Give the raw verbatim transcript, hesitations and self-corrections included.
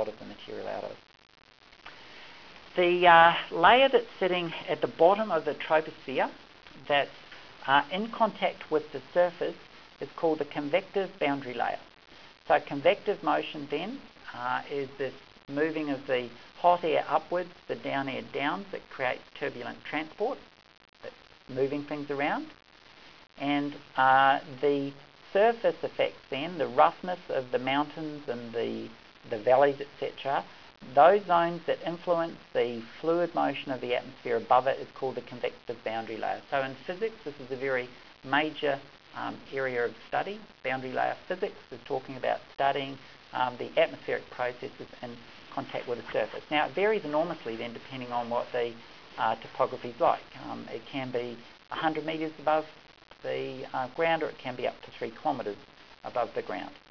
of the material out of. The uh, layer that's sitting at the bottom of the troposphere that's uh, in contact with the surface is called the convective boundary layer. So convective motion then uh, is this moving of the hot air upwards, the down air down, that creates turbulent transport, that's moving things around. And uh, the surface effects then, the roughness of the mountains and the, the valleys, et cetera, those zones that influence the fluid motion of the atmosphere above it is called the convective boundary layer. So in physics, this is a very major um, area of study. Boundary layer physics is talking about studying um, the atmospheric processes in contact with the surface. Now, it varies enormously then depending on what the uh, topography is like. Um, it can be one hundred metres above the uh, ground, or it can be up to three kilometres above the ground.